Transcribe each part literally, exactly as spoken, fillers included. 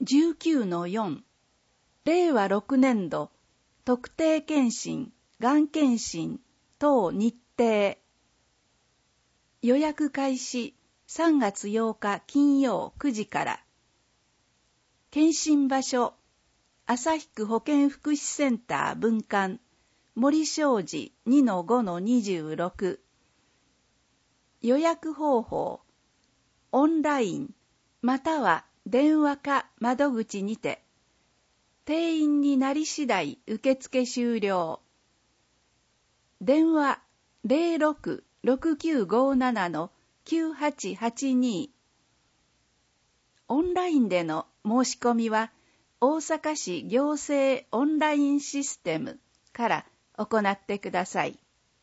じゅうきゅうのよん れいわろくねんど特定健診、がん検診等日程。予約開始さんがつようか金曜くじから。検診場所、旭区保健福祉センター分館、森正治 にのごのにじゅうろく。予約方法、オンライン、または電話か窓口にて。定員になり次第受付終了。電話 ゼロろく ろくきゅうごなな きゅうはちはちに。オンラインでの申し込みは大阪市行政オンラインシステムから行ってください。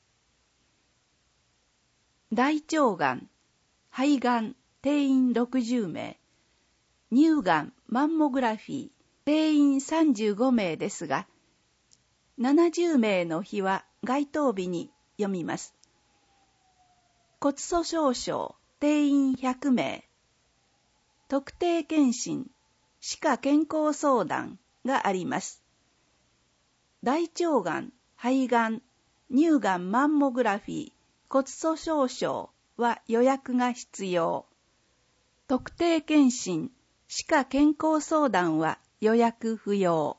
大腸がん、肺がん定員ろくじゅうめい、乳がんマンモグラフィー定員さんじゅうごめいですが、ななじゅうめいの日は該当日に読みます。骨粗しょう症定員ひゃくめい、特定健診、歯科健康相談があります。大腸がん、肺がん、乳がんマンモグラフィー、骨粗しょう症は予約が必要。特定健診、歯科健康相談は予約不要。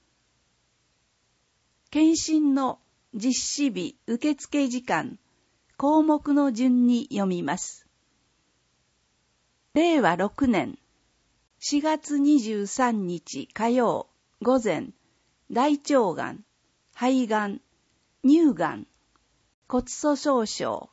検診の実施日受付時間、項目の順に読みます。れいわろくねんしがつにじゅうさんにち火曜午前、大腸がん、肺がん、乳がん、骨粗しょう症。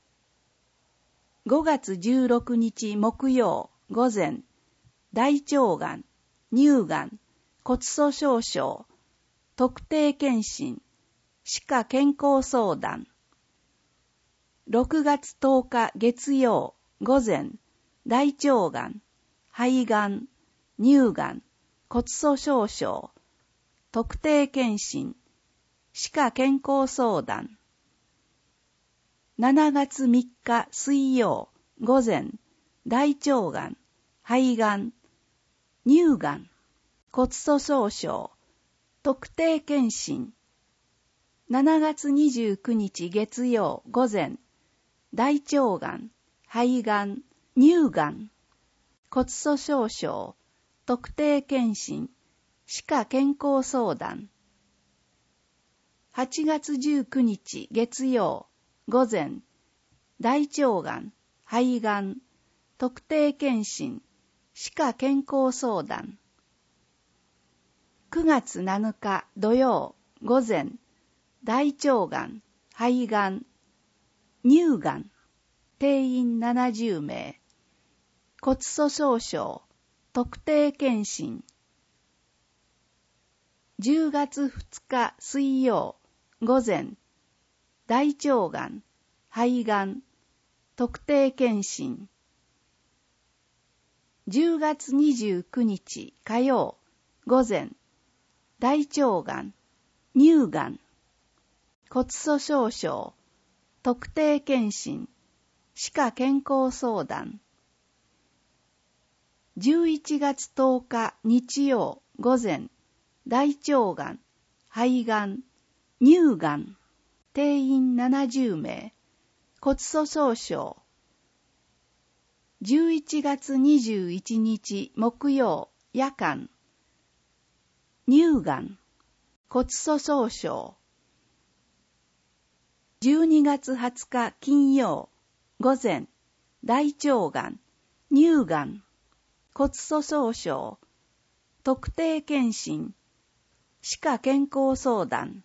ごがつじゅうろくにち木曜午前、大腸がん、乳がん、骨粗しょう症、特定健診、歯科健康相談。ろくがつとおか月曜午前、大腸がん、肺がん、乳がん、骨粗しょう症、特定健診、歯科健康相談。しちがつみっか水曜午前、大腸がん、肺がん、乳がん、骨粗しょう症、特定健診。しちがつにじゅうくにち月曜午前、大腸がん、肺がん、乳がん、骨粗しょう症、特定健診、歯科健康相談。はちがつじゅうくにち月曜午前、大腸がん、肺がん、特定健診、歯科健康相談。くがつなのか土曜午前、大腸がん、肺がん、乳がん、定員ななじゅうめい、骨粗しょう症、特定健診。じゅうがつふつか水曜午前、大腸がん、肺がん、特定健診。じゅうがつにじゅうくにち火曜午前、大腸がん、乳がん、骨粗しょう症、特定健診、歯科健康相談。じゅういちがつとおか日曜午前、大腸がん、肺がん、乳がん、定員ななじゅうめい、骨粗しょう症。じゅういちがつにじゅういちにち木曜夜間、乳がん、骨粗しょう症。じゅうにがつはつか金曜午前、大腸がん、乳がん、骨粗しょう症、特定健診、歯科健康相談。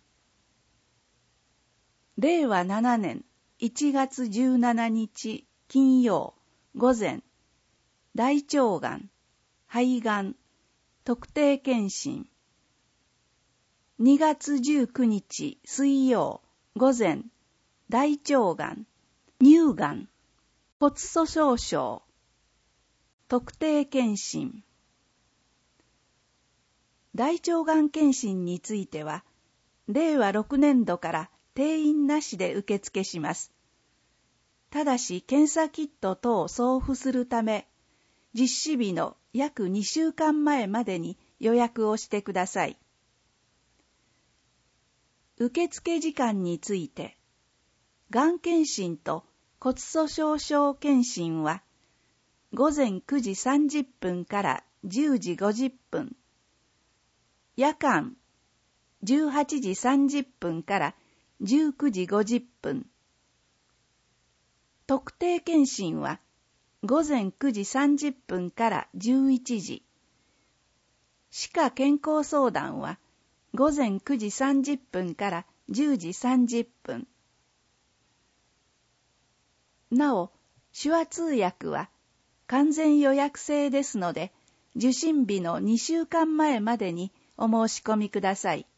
れいわななねんいちがつじゅうしちにち金曜午前、大腸がん、肺がん、特定健診。にがつじゅうくにち水曜午前、大腸がん、乳がん、骨粗しょう症、特定健診。大腸がん検診については、れいわろくねんどから定員なしで受付します。ただし検査キット等を送付するため、実施日の約にしゅうかんまえまでに予約をしてください。受付時間について、がん検診と骨粗鬆症検診は、ごぜんくじさんじゅっぷんからじゅうじごじゅっぷん、夜間じゅうはちじさんじゅっぷんからじゅうくじごじゅっぷん、特定検診はごぜんくじさんじゅっぷんからじゅういちじ、歯科健康相談はごぜんくじさんじゅっぷんからじゅうじさんじゅっぷん。なお、手話通訳は完全予約制ですので、受診日のにしゅうかんまえまでにお申し込みください。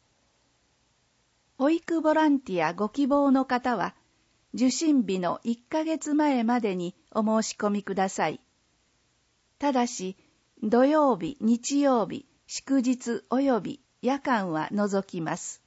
保育ボランティアご希望の方は、受診日のいっかげつまえまでにお申し込みください。ただし、土曜日、日曜日、祝日及び夜間は除きます。